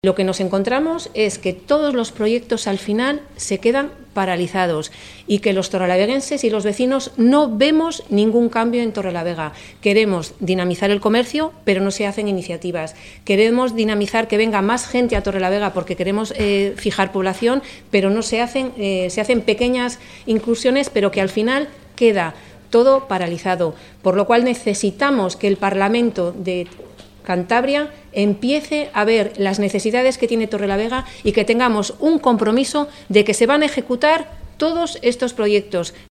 Lo que nos encontramos es que todos los proyectos al final se quedan paralizados y que los torrelaveguenses y los vecinos no vemos ningún cambio en Torrelavega. Queremos dinamizar el comercio, pero no se hacen iniciativas. Queremos dinamizar que venga más gente a Torrelavega porque queremos fijar población, pero no se hacen pequeñas incursiones, pero que al final queda todo paralizado. Por lo cual necesitamos que el Parlamento de Cantabria empiece a ver las necesidades que tiene Torrelavega y que tengamos un compromiso de que se van a ejecutar todos estos proyectos.